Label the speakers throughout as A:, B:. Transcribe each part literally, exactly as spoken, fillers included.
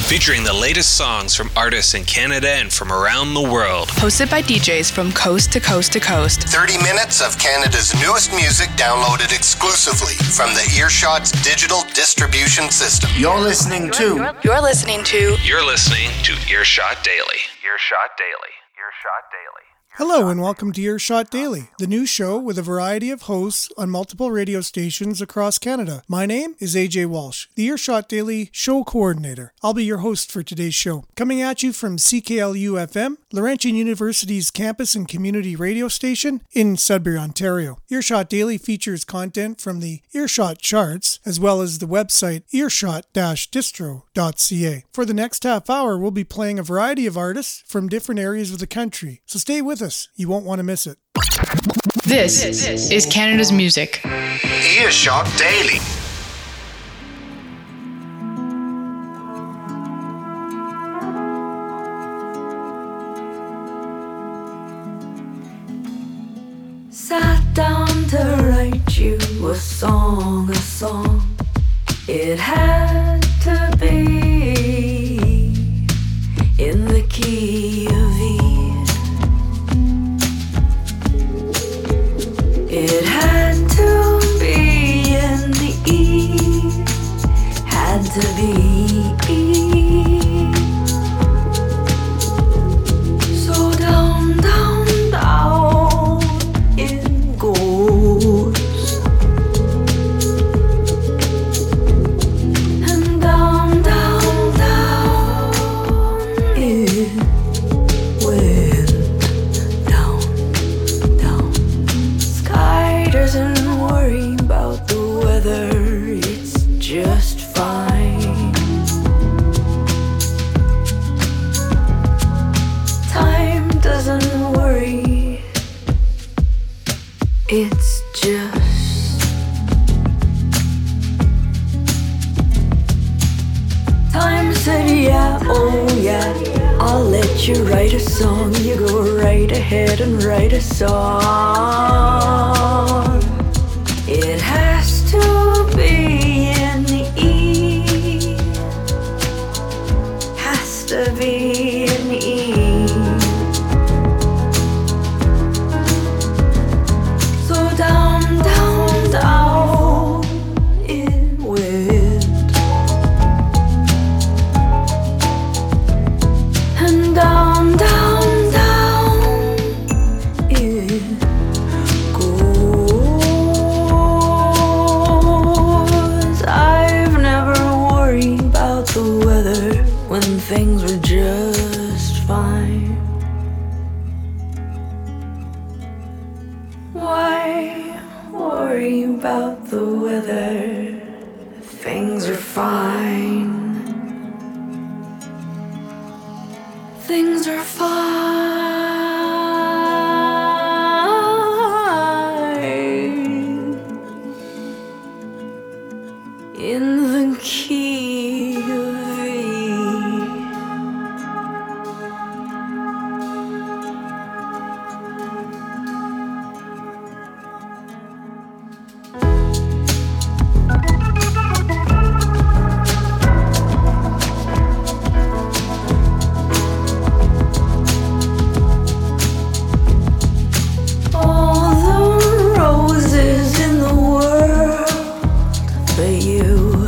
A: featuring the latest songs from artists in Canada and from around the world.
B: Hosted by D Js from coast to coast to coast.
C: thirty minutes of Canada's newest music downloaded exclusively from the Earshot's digital distribution system.
D: You're listening to...
B: You're listening to...
A: You're listening to Earshot Daily. Earshot Daily. Earshot Daily.
E: Hello and welcome to Earshot Daily, the new show with a variety of hosts on multiple radio stations across Canada. My name is A J Walsh, the Earshot Daily show coordinator. I'll be your host for today's show. Coming at you from C K L U F M, Laurentian University's campus and community radio station in Sudbury, Ontario. Earshot Daily features content from the Earshot charts, as well as the website earshot dash distro dot c a. For the next half hour, we'll be playing a variety of artists from different areas of the country, so stay with us. You won't want to miss it.
B: This is Canada's music.
D: Earshot Daily.
F: Sat down to write you a song, a song. It had to be in the key of E. It had to be in the E, had to be E. So down, down, down it goes, and down, down, down it went. Doesn't worry about the weather, it's just fine. Time doesn't worry, it's just. Time said, yeah, oh yeah, I'll let you write a song. You go right ahead and write a song. It has to be in the E, has to be in E. So down, down, down it went, and down, down, down it goes. I've never worried about the weather when things were just fine. Why worry about the weather? Things are fine. Things are fine. In the key of E. All the roses in the world for you.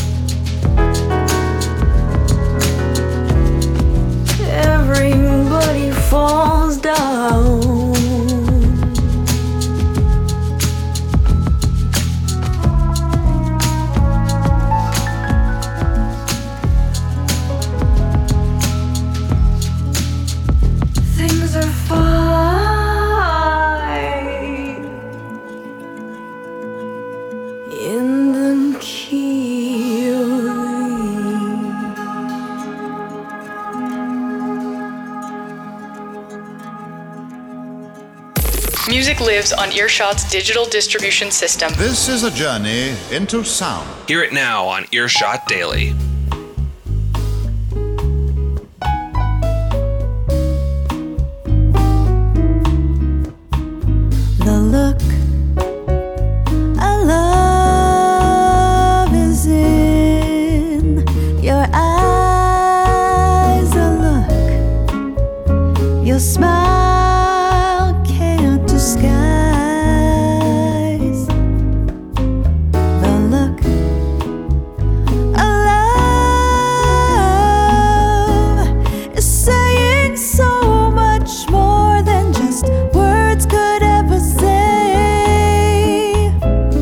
F: Everybody falls down. Things are fine in the key of
B: E. Music lives on Earshot's digital distribution system.
G: This is a journey into sound.
A: Hear it now on Earshot Daily.
F: The look I love is in your eyes. smile can't disguise the look of love is saying so much more than just words could ever say.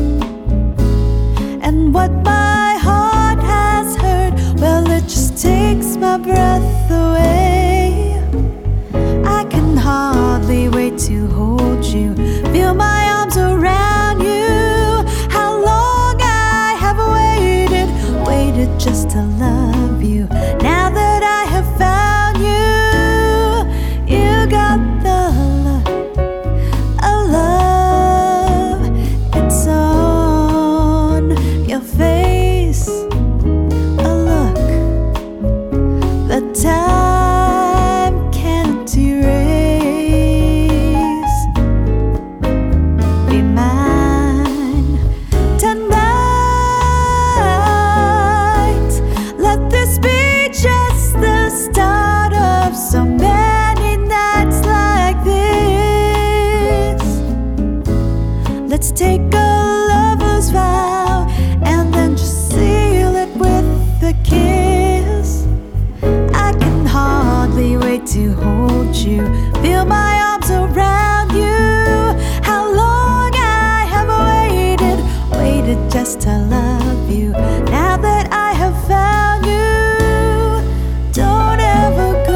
F: And what my heart has heard, well, it just takes my breath away. I can hardly wait to hold you, feel my arms around you. How long I have waited, waited just to love you. Now that I have found you, you got the look of love. It's on your face, a look that time can't erase. Be mine tonight. Let this be just the start of so many nights like this. Let's take a lover's vow and then just seal it with a kiss. I can hardly wait to hold you, feel my arms around you. How long I have waited, waited just to love you. Now that I have found you, don't ever go.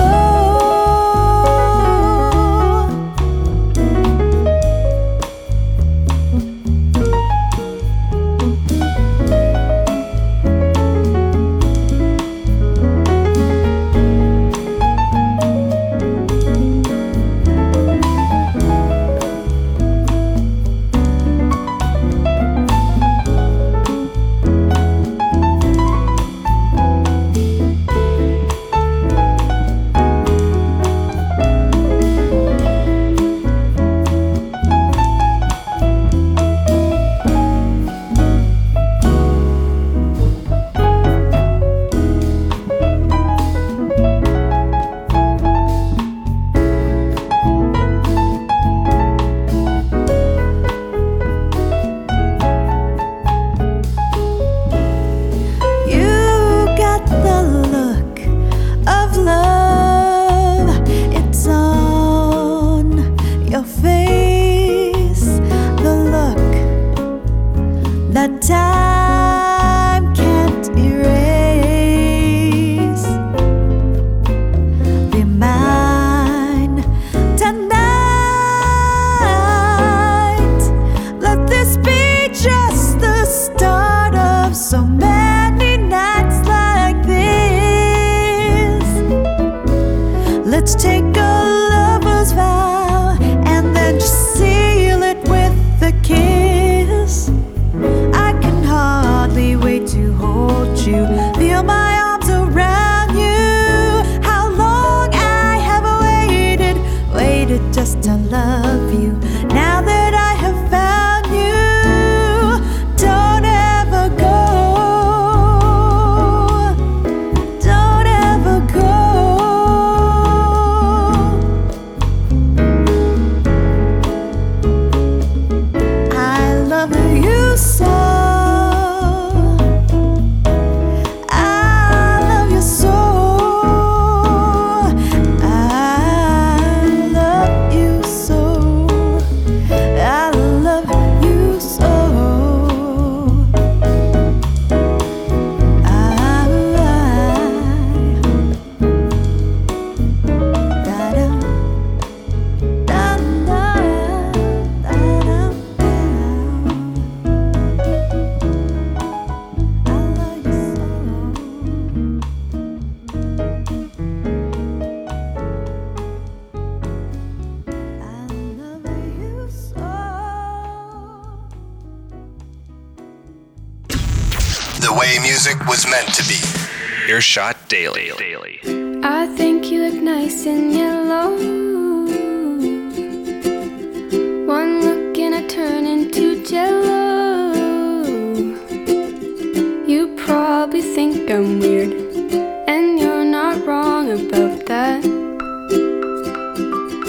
F: You got the look of love. It's on your face, the look that time can't erase. Be mine tonight. Let this be just the start of so many nights like this. Let's take a lover's vow and then just seal it with a kiss. I can hardly wait to hold you, feel my arms around you. How long I have waited, waited just to love you. Now that I have found you, don't ever go. Don't ever go. I love you so. I love you so. I love you so. I love you so. I, da-da, da-da, da-da, da. I love you so. I love you so.
C: The way music was meant to be.
A: Earshot Daily.
H: I think you look nice in yellow. One look and I turn into jello. You probably think I'm weird, and you're not wrong about that.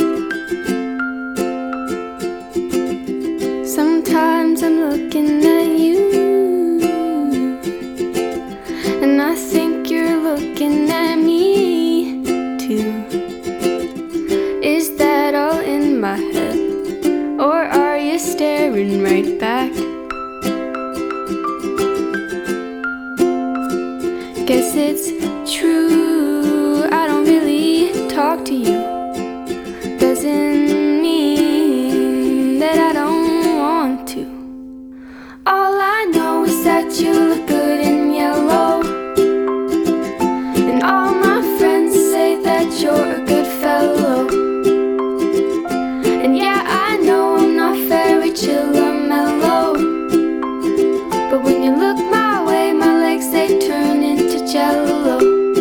H: it's true, I don't really talk to you, doesn't mean that I don't want to. All I know is that you look good in yellow, and all my friends say that you're a good fellow. And yeah, I know I'm not very chill or mellow, but when you look my way, my legs they turn into jello.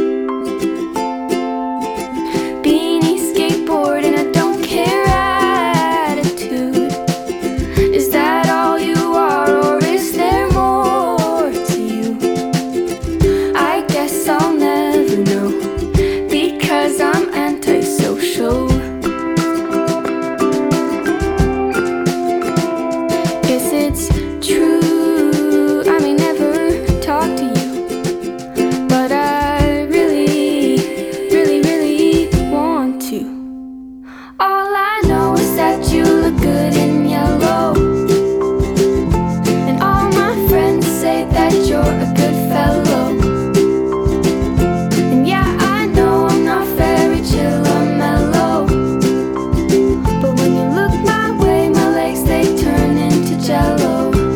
H: Beanie, skateboard, and I don't care attitude. Is that all you are, or is there more to you? I guess I'll never know, because I'm antisocial. Guess it's true, I may never talk to you, but I really, really, really want to. All I know is that you look good in yellow, and all my friends say that you're a good fellow. And yeah, I know I'm not very chill or mellow, but when you look my way, my legs they turn into jello.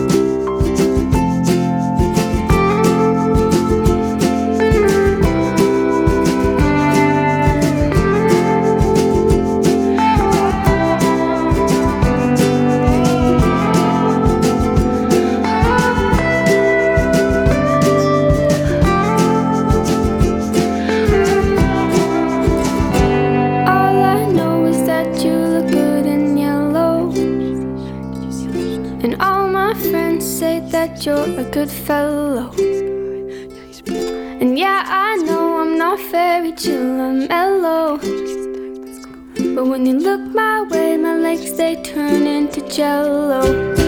H: All I know is that you look good in yellow, and all my friends say that you're a good fellow. And yeah, I know I'm not very chill or mellow, but when you look my way, my legs they turn into jello.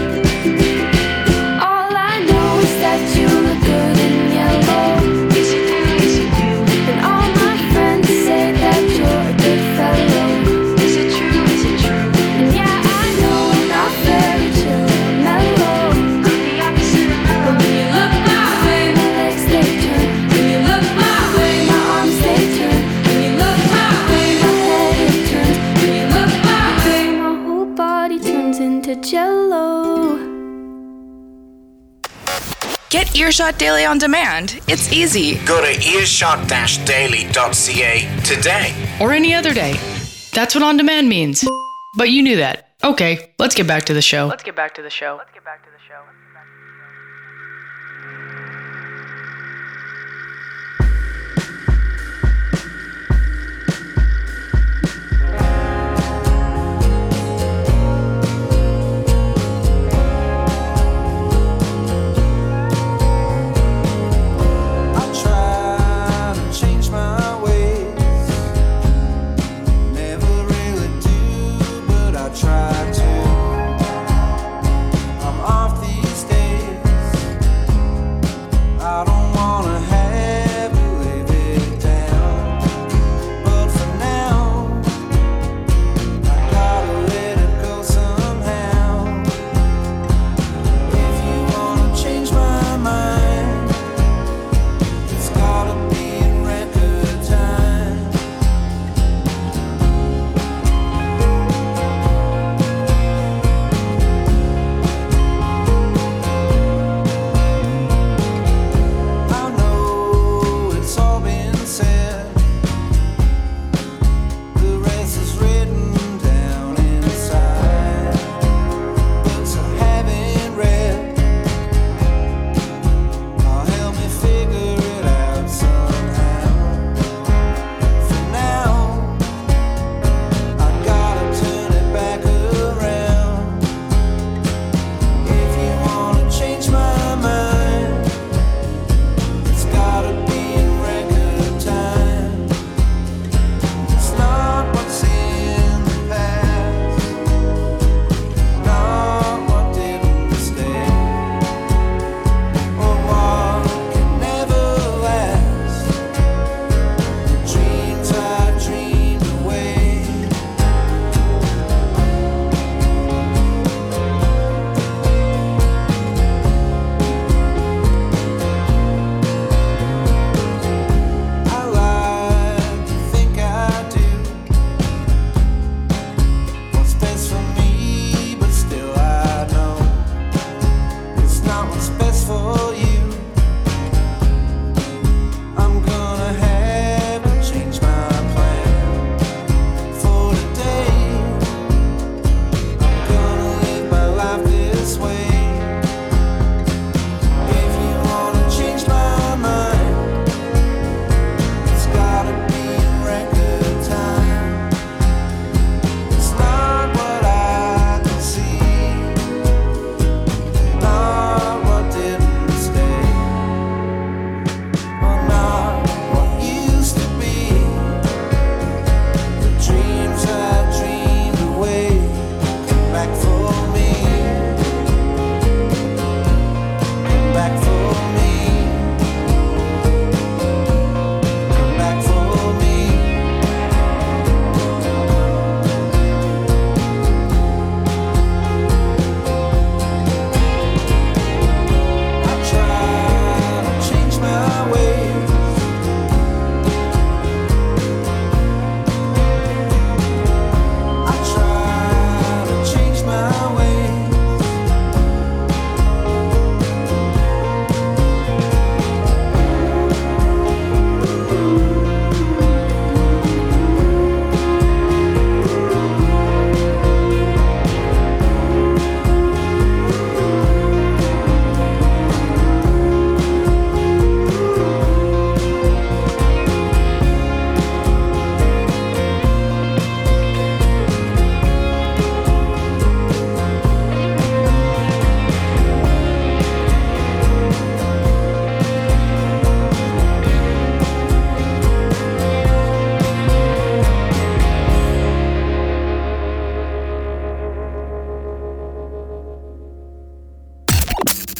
H: All I know is that you look good in yellow, and all my friends say that you're a good fellow. Is it true? Is it true? And yeah, I know I'm not very chill or mellow, I'm the opposite of mellow. But when you look my way, my legs they turn. When you look my way, my arms they turn. When you look my way, my head it turns. When you look my way, my whole body turns into jello.
B: Get Earshot Daily on demand. It's easy.
D: Go to earshot dash daily dot c a today.
I: Or any other day. That's what on demand means. But you knew that. Okay, let's get back to the show.
B: Let's get back to the show. Let's get back to the show.
J: I try to change my ways, never really do, but I try to. I'm off these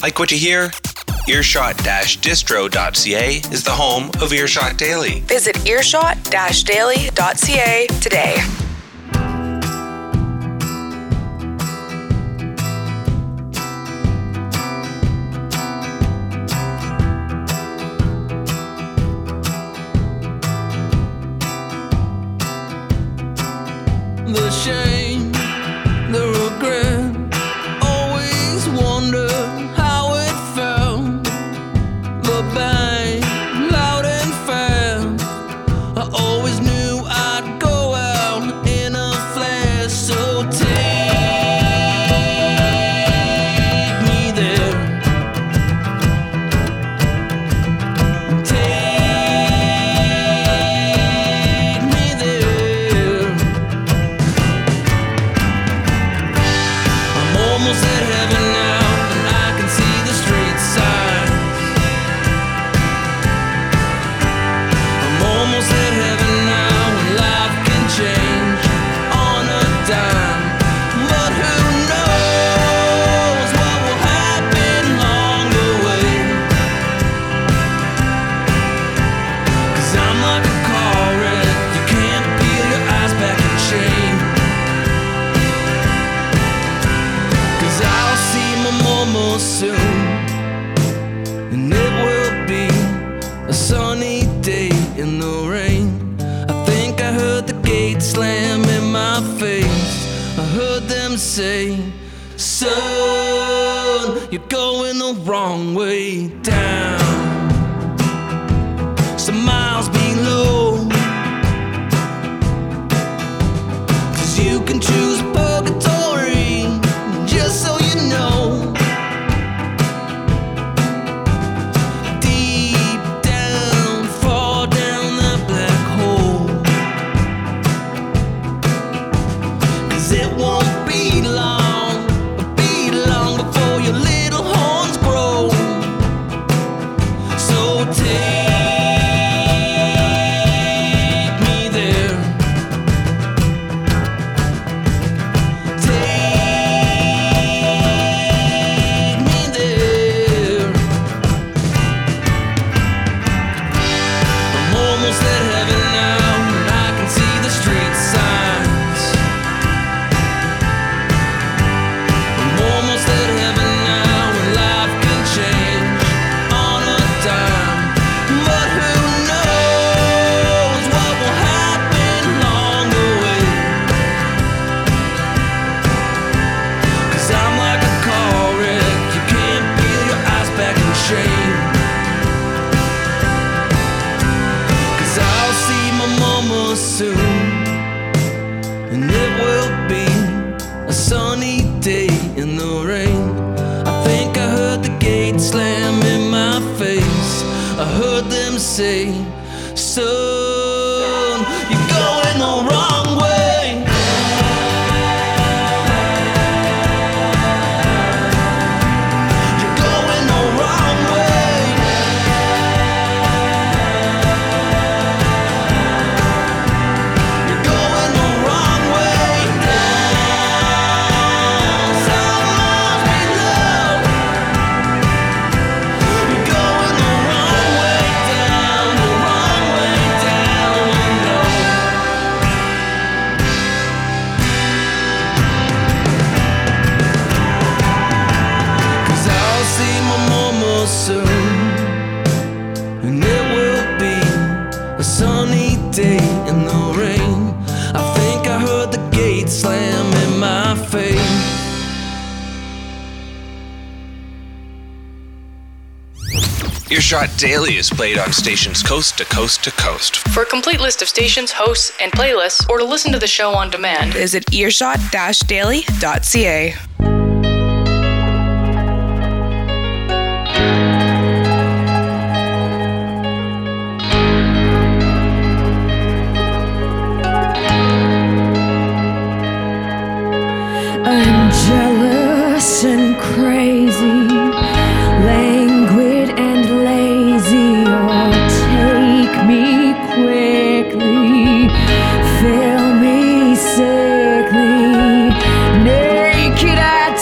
A: Like what you hear? earshot dash distro dot c a is the home of Earshot Daily.
B: Visit earshot dash daily dot c a today.
J: The shame, the regret, always wonder how it felt. The bang, loud and fast. I always knew I'd go out in a flash. So take me there. Take me there. I'm almost at heaven now, and I can see the street signs. I'm almost at heaven now, and life can change on a dime. But who knows what will happen along the way? 'Cause I'm like a car wreck, you can't peel your eyes back and change. 'Cause I'll see my mama soon, and it will be a sunny day in the rain. I think I heard the gate slam in my face. I heard them say, son, you're going the wrong way down. Some miles below, 'cause you can choose purgatory, just so you know. Deep down, far down that black hole. 'Cause it won't be long, be long before your little horns grow. So take me there. Take me there. I'm almost at heaven now, and I can see the street signs. I'm almost at heaven now, and life can change on a dime. But who knows what will happen along the way? 'Cause I'm like a car wreck, you can't peel your eyes back and change. 'Cause I'll see my mama soon, and it will be a sunny day in the rain. I think I heard the gate slam in my face. I heard them say, son, you're going the wrong way. You're going the wrong way. You're going the wrong way down. Some miles below. You're going the wrong way down, the wrong way down, you know. 'Cause I'll see my mama soon, and it will be a sunny day in the rain. I think I heard the gate slam in my face.
A: Earshot Daily is played on stations coast to coast to coast.
B: For a complete list of stations, hosts, and playlists, or to listen to the show on demand, visit earshot dash daily dot c a.
F: I'm jealous and crazy, languid and lazy. Oh, take me quickly, fill me sickly, naked at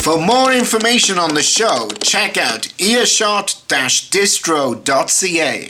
D: For more information on the show, check out earshot dash distro dot c a.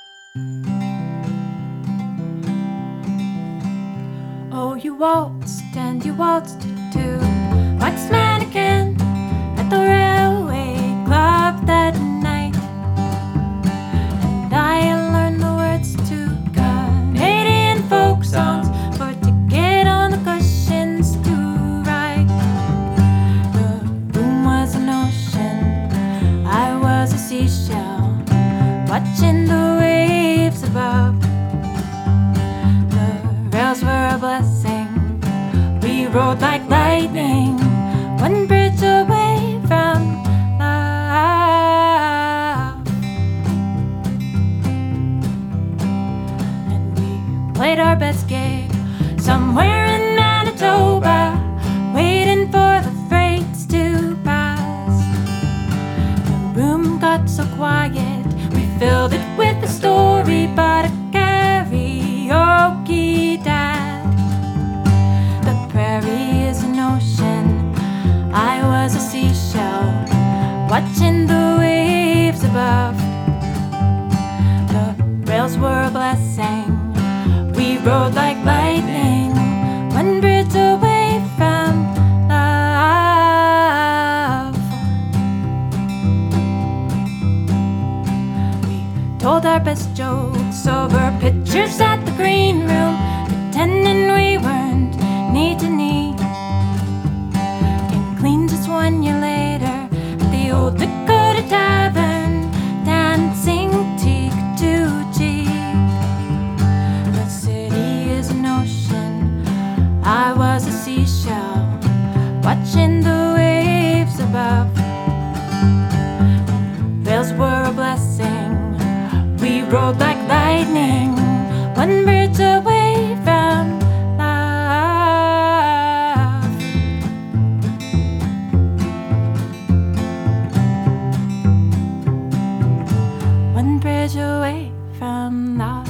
H: Oh, you waltzed and you waltzed too. Wax mannequin at the railway club that night. And I learned the words to Canadian folk songs for to get on the cushions to write. The room was an ocean, I was a seashell, watching the waves above. The rails were a blessing, we rode like lightning, one bridge away from love. And we played our best gig somewhere in Manitoba, waiting for the freights to pass. The room got so quiet, we filled it with a story about a karaoke dad. The prairie is an ocean, I was a seashell, watching the waves above. The rails were a blessing, we rode like lightning, one bridge away from love. We told our best jokes over pictures at the green room, pretending we weren't knee to knee. And clean just one year later at the old Dakota Tavern, dancing cheek to cheek. The city is an ocean, I was a seashell, watching the waves above. Rails were a blessing, we rode like lightning, one bridge away from love. One bridge away from love.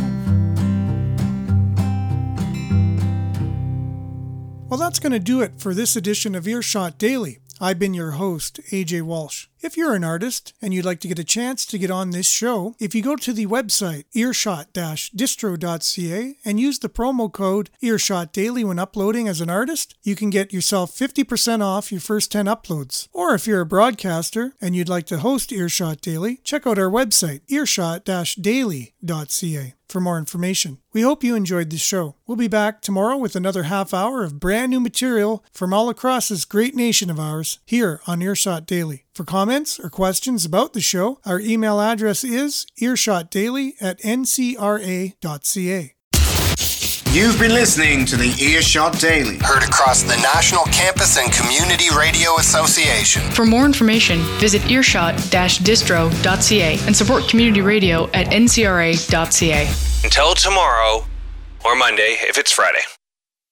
E: Well, that's going to do it for this edition of Earshot Daily. I've been your host, A J Walsh. If you're an artist and you'd like to get a chance to get on this show, if you go to the website earshot dash distro dot c a and use the promo code Earshot Daily when uploading as an artist, you can get yourself fifty percent off your first ten uploads. Or if you're a broadcaster and you'd like to host Earshot Daily, check out our website earshot dash daily dot c a for more information. We hope you enjoyed the show. We'll be back tomorrow with another half hour of brand new material from all across this great nation of ours here on Earshot Daily. For comments or questions about the show, our email address is earshotdaily at n c r a dot c a.
D: You've been listening to the Earshot Daily.
C: Heard across the National Campus and Community Radio Association.
I: For more information, visit earshot dash distro dot c a and support community radio at n c r a dot c a.
A: Until tomorrow, or Monday if it's Friday.